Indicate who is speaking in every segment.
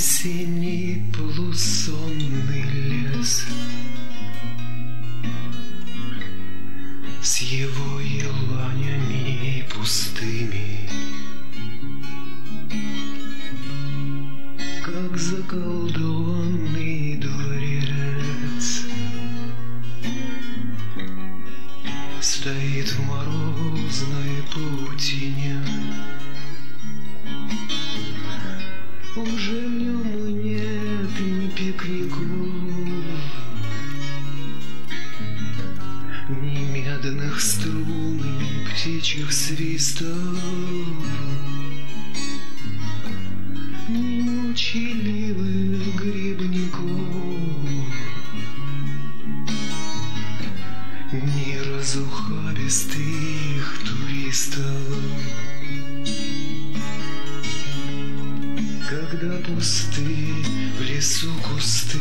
Speaker 1: Осенний полусонный лес с его еланями пустыми, как заколдованный дворец, стоит в морозной паутине. Уже в нем нет ни пикников, ни медных струн, ни птичьих свистов, ни молчаливых грибников, ни разухабистых туристов. Когда пусты в лесу кусты,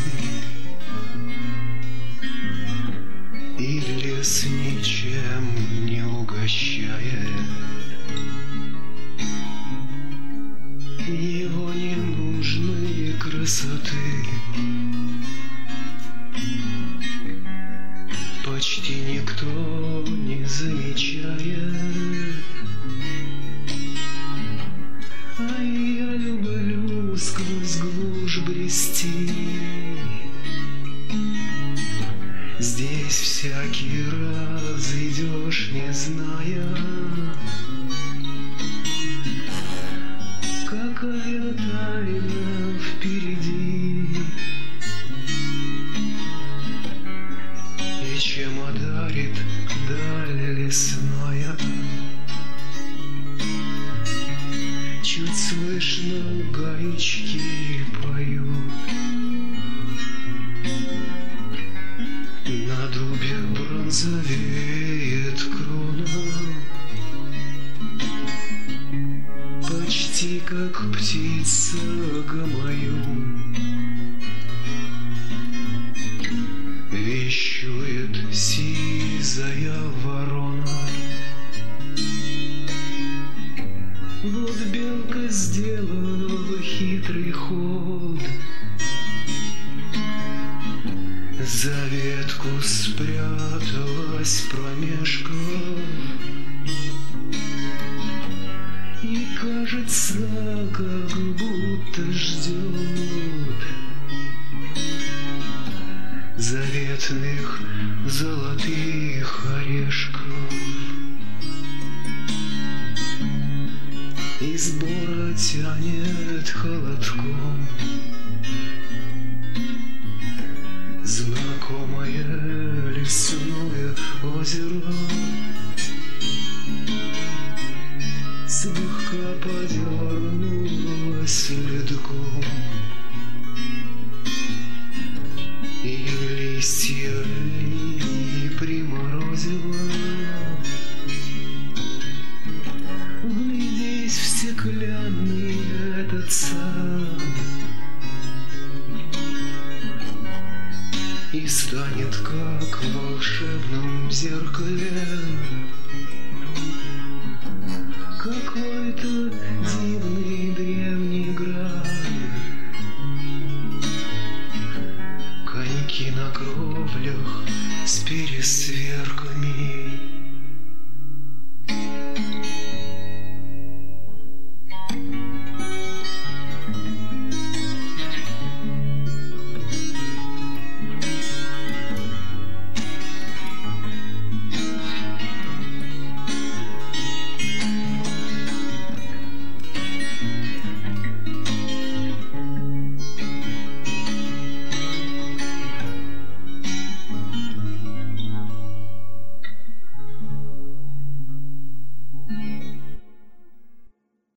Speaker 1: и лес ничем не угощает его ненужной красоты, почти никто не замечает. А я люблю сквозь глушь брести. Здесь всякий раз идешь, не зная, какая тайна впереди, и чем одарит даль лесная. Чуть слышно гаечки поют, на дубе бронзовеет крона, почти как птица гамаю, вещует сизая ворона. Вот белка сделала хитрый ход, за ветку спряталась промежков, и кажется, как будто ждет заветных золотых орешков. Из бора тянет холодком знакомое лесное озеро, слегка подернулось ледком, и листья лилии приморозило. Вглядись в стеклянный этот сад, и станет, как в волшебном зеркале,